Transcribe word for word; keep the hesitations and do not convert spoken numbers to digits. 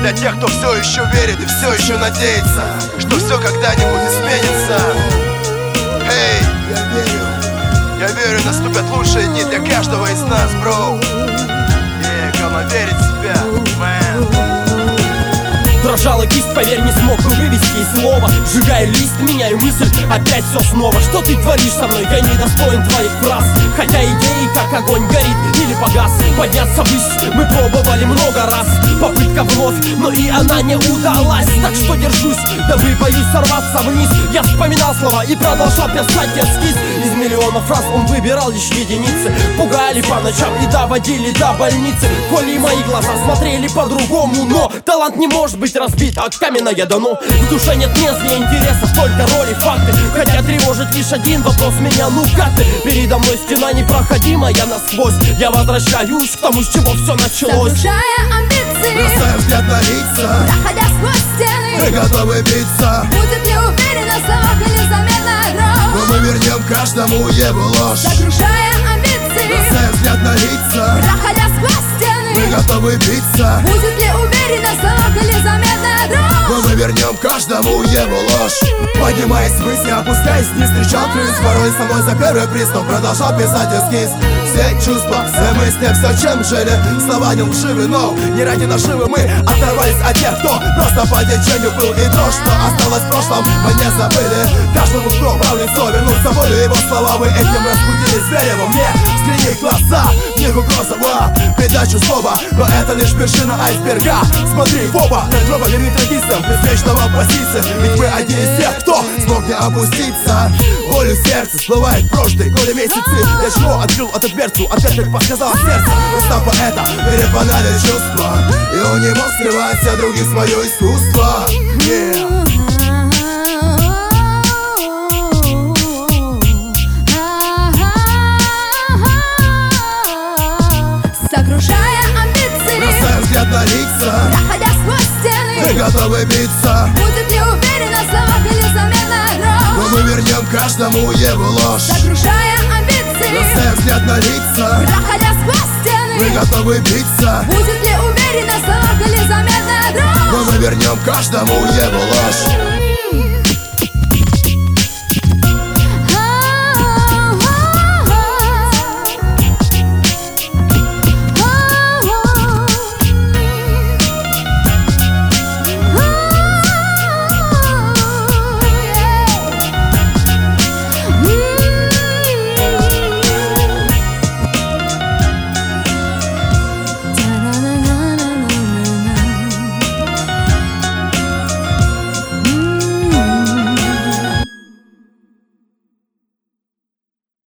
Для тех, кто все еще верит и все еще надеется, что все когда-нибудь изменится. Эй, я верю, я верю, наступят лучшие дни для каждого из нас, бро. Yeah, gonna верить в себя, man. Дрожала кисть, поверь, не смог бы вывести и слова. Сжигаю лист, меняю мысль, опять все снова. Что ты творишь со мной? Я не достоин твоих фраз. Хотя идеи, как огонь, горит или погас. Подняться ввысь мы пробовали много раз. Попытка вновь, но и она не удалась. Так что держусь, дабы боюсь сорваться вниз. Я вспоминал слова и продолжал писать эскиз. Из миллиона фраз он выбирал лишь единицы. Пугали по ночам и доводили до больницы. Коли мои глаза смотрели по-другому, но талант не может быть разбит, а каменное дано. В душе нет мест для интереса, столько роли, факты. Хотя тревожит лишь один вопрос меня, ну как ты? Передо мной стена непроходимая насквозь. Я возвращаюсь к тому, с чего все началось. Загружая амбиции, бросаем взгляд на лица, проходя сквозь стены, мы готовы биться. будет ли уверенно в словах или заметная дрожь? Но мы вернем каждому его ложь. Загружая амбиции, бросаем взгляд на лица, проходя сквозь стены, мы готовы биться. будет ли уверенно в словах или заметная дрожь? Но мы вернем каждому его ложь. Поднимаясь ввысь, не опускаясь, не встречал крыс. Порой со мной за первый приступ продолжал писать эскиз. Все чувства, все мысли, все чем жили. Слова не лживы, но не ради наживы. Мы оторвались от тех, кто просто по течению был. И то, что осталось в прошлом, мы не забыли. Каждому, кто брал лицо, вернулся волю. Его слова вы этим разбудили зверя во мне. Взгляни глаза, в них угроза, ва, передачу слова. Но это лишь вершина айсберга. Смотри в оба, гроба верни традициям беспечного позиции. Ведь мы одни из тех, кто смог не опуститься. Волю сердца всплывает прошлые годы, месяцы. Я чего открыл эту дверцу, ответ как подсказало сердце. Уста поэта перепонали чувства, и он не мог скрывать от других свое искусство. Yeah. Загружая амбиции, бросаем взгляд на лица, проходя сквозь стены, мы готовы биться. будет ли уверенно в словах или заметная дрожь? Но мы вернем каждому его ложь. Загружая амбиции, бросаем взгляд на лица, проходя сквозь стены, мы готовы биться. будет ли уверенно в словах или заметная дрожь? Но мы вернем каждому его ложь.